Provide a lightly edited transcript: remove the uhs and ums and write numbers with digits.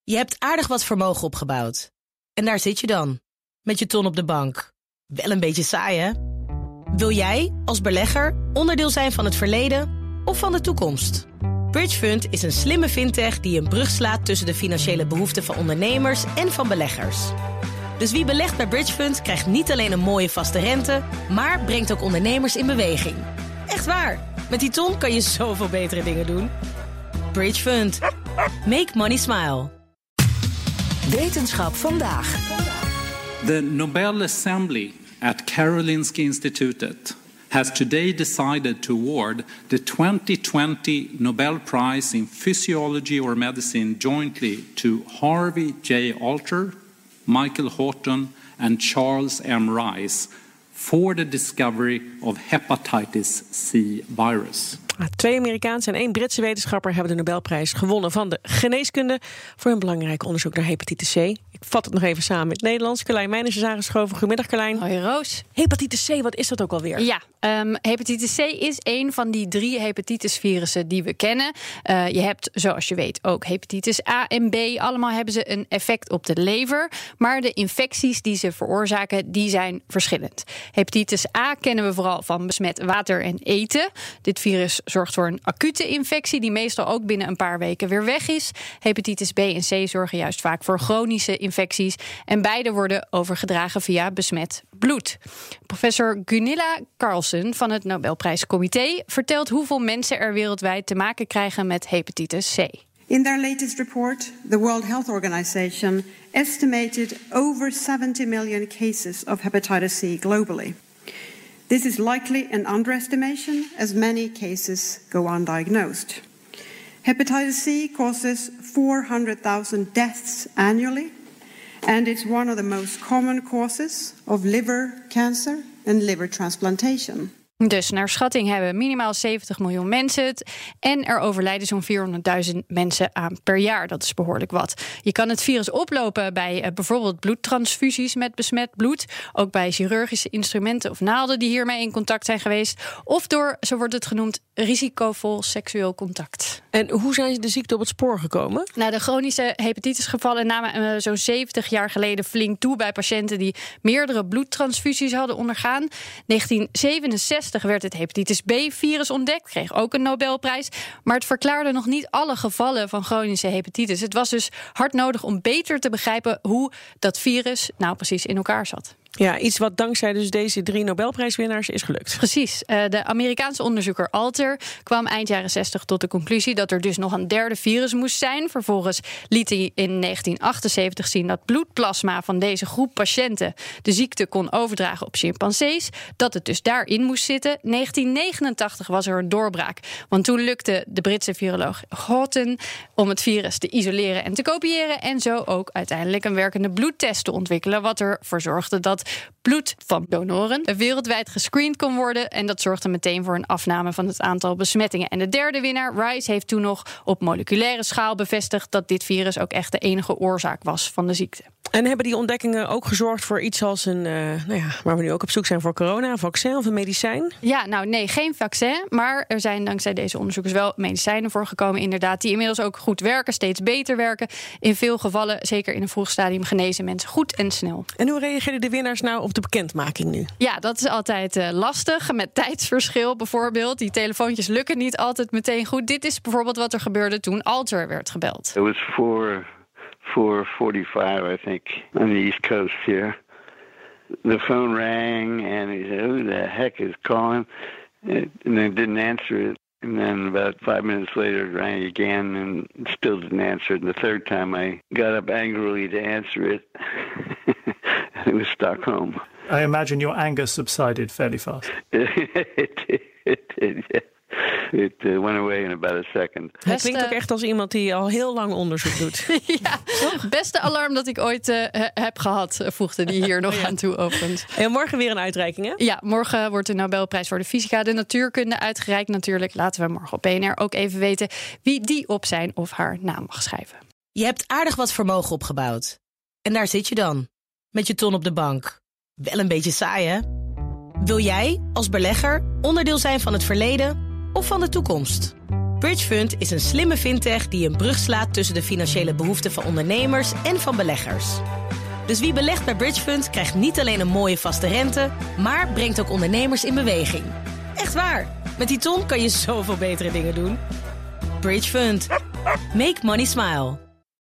Je hebt aardig wat vermogen opgebouwd. En daar zit je dan, met je ton op de bank. Wel een beetje saai, hè? Wil jij, als belegger, onderdeel zijn van het verleden of van de toekomst? Bridgefund is een slimme fintech die een brug slaat tussen de financiële behoeften van ondernemers en van beleggers. Dus wie belegt bij Bridgefund krijgt niet alleen een mooie vaste rente, maar brengt ook ondernemers in beweging. Echt waar, met die ton kan je zoveel betere dingen doen. Bridgefund. Make money smile. Wetenschap vandaag. The Nobel Assembly at Karolinska Institutet has today decided to award the 2020 Nobel Prize in Physiology or Medicine jointly to Harvey J. Alter, Michael Horton and Charles M. Rice for the discovery of hepatitis C virus. 2 Amerikaanse en 1 Britse wetenschapper hebben de Nobelprijs gewonnen van de geneeskunde voor hun belangrijk onderzoek naar hepatitis C. Ik vat het nog even samen in het Nederlands. Carlijn Meijners is aangeschoven. Goedemiddag, Carlijn. Hoi, Roos. Hepatitis C, wat is dat ook alweer? Ja, hepatitis C is een van die 3 hepatitisvirussen die we kennen. Je hebt, zoals je weet, ook hepatitis A en B. Allemaal hebben ze een effect op de lever. Maar de infecties die ze veroorzaken, die zijn verschillend. Hepatitis A kennen we vooral van besmet water en eten. Dit virus zorgt voor een acute infectie die meestal ook binnen een paar weken weer weg is. Hepatitis B en C zorgen juist vaak voor chronische infecties. En beide worden overgedragen via besmet bloed. Professor Gunilla Carlsson van het Nobelprijscomité vertelt hoeveel mensen er wereldwijd te maken krijgen met hepatitis C. In their latest report, the World Health Organization estimated over 70 million cases of hepatitis C globally. This is likely an underestimation, as many cases go undiagnosed. Hepatitis C causes 400,000 deaths annually, and it's one of the most common causes of liver cancer and liver transplantation. Dus naar schatting hebben minimaal 70 miljoen mensen het. En er overlijden zo'n 400.000 mensen aan per jaar. Dat is behoorlijk wat. Je kan het virus oplopen bij bijvoorbeeld bloedtransfusies met besmet bloed. Ook bij chirurgische instrumenten of naalden die hiermee in contact zijn geweest. Of door, zo wordt het genoemd, risicovol seksueel contact. En hoe zijn ze de ziekte op het spoor gekomen? Nou, de chronische hepatitisgevallen namen zo'n 70 jaar geleden flink toe bij patiënten die meerdere bloedtransfusies hadden ondergaan. 1967 werd het hepatitis B-virus ontdekt, kreeg ook een Nobelprijs. Maar het verklaarde nog niet alle gevallen van chronische hepatitis. Het was dus hard nodig om beter te begrijpen hoe dat virus nou precies in elkaar zat. Ja, iets wat dankzij dus deze 3 Nobelprijswinnaars is gelukt. Precies. De Amerikaanse onderzoeker Alter kwam eind jaren 60 tot de conclusie dat er dus nog een derde virus moest zijn. Vervolgens liet hij in 1978 zien dat bloedplasma van deze groep patiënten de ziekte kon overdragen op chimpansees. Dat het dus daarin moest zitten. 1989 was er een doorbraak. Want toen lukte de Britse viroloog Horton om het virus te isoleren en te kopiëren. En zo ook uiteindelijk een werkende bloedtest te ontwikkelen. Wat ervoor zorgde dat bloed van donoren wereldwijd gescreend kon worden. En dat zorgde meteen voor een afname van het aantal besmettingen. En de derde winnaar, Rice, heeft toen nog op moleculaire schaal bevestigd dat dit virus ook echt de enige oorzaak was van de ziekte. En hebben die ontdekkingen ook gezorgd voor iets als een, waar we nu ook op zoek zijn voor corona, een vaccin of een medicijn? Ja, nou nee, geen vaccin. Maar er zijn dankzij deze onderzoekers wel medicijnen voor gekomen, inderdaad, die inmiddels ook goed werken, steeds beter werken. In veel gevallen, zeker in een vroeg stadium, genezen mensen goed en snel. En hoe reageerden de winnaars nou op de bekendmaking nu? Ja, dat is altijd lastig. Met tijdsverschil bijvoorbeeld. Die telefoontjes lukken niet altijd meteen goed. Dit is bijvoorbeeld wat er gebeurde toen Alter werd gebeld. It was 4:45, I think, on the East Coast here. The phone rang and he said, "Who the heck is calling?" And I didn't answer it. And then about 5 minutes later it rang again and still didn't answer it. And the third time I got up angrily to answer it. It was Stockholm. I imagine your anger subsided fairly fast. It did, yeah. It went away in about a second. Het klinkt ook echt als iemand die al heel lang onderzoek doet. Ja, beste alarm dat ik ooit heb gehad, voegde die hier nog aan toe overigens. En morgen weer een uitreiking, hè? Ja, morgen wordt de Nobelprijs voor de fysica, de natuurkunde uitgereikt natuurlijk. Laten we morgen op BNR ook even weten wie die op zijn of haar naam mag schrijven. Je hebt aardig wat vermogen opgebouwd. En daar zit je dan, met je ton op de bank. Wel een beetje saai, hè? Wil jij, als belegger, onderdeel zijn van het verleden of van de toekomst? Bridgefund is een slimme fintech die een brug slaat tussen de financiële behoeften van ondernemers en van beleggers. Dus wie belegt bij Bridgefund krijgt niet alleen een mooie vaste rente, maar brengt ook ondernemers in beweging. Echt waar, met die ton kan je zoveel betere dingen doen. Bridgefund. Make money smile.